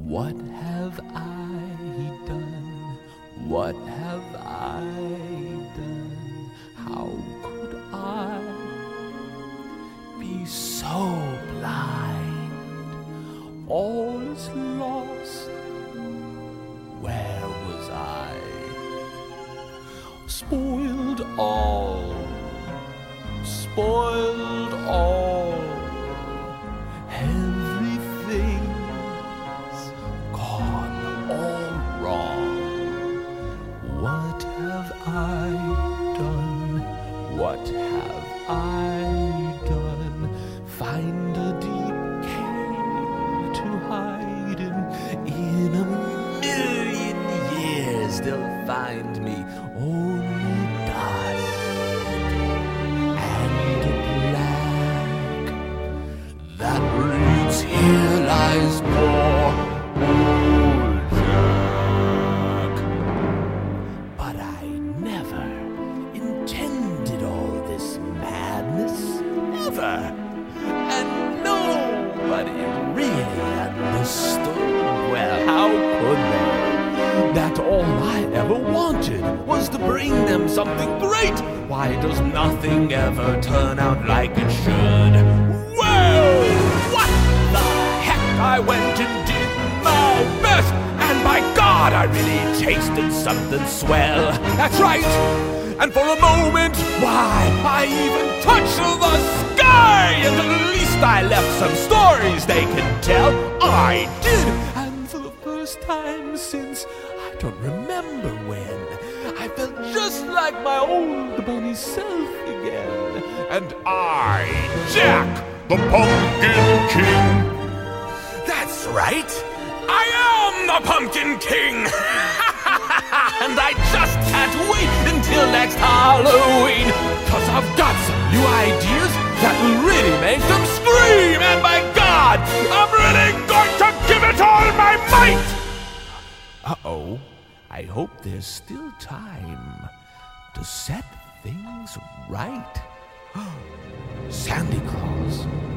What have I done? What have I done? How could I be so blind? All is lost. Where was I? Spoiled all. Spoiled all. Everything's gone all wrong. What have I done? What have I done? Find a deep cave to hide in a million years they'll find me only dust and black. That reads, here lies poor old Jack. But I never intended all this madness, never. And nobody really understood. Well, how could they? That all I ever wanted was to bring them something great. Why does nothing ever turn out like it should? Well, what the heck? I went and did my best, and by God, I really tasted something swell. That's right. And for a moment, why, I even touched the sky, and at least I left some stories they can tell. I did, and for the first time since I don't remember when, I felt just like my old bunny self again. And I, Jack, the Pumpkin King. That's right, I am the Pumpkin King. And I just can't wait until next Halloween, 'cause I've got some new ideas that will really make them scream. And by God, I'm really going to give it all my might. Uh-oh, I hope there's still time to set things right. Sandy Claus.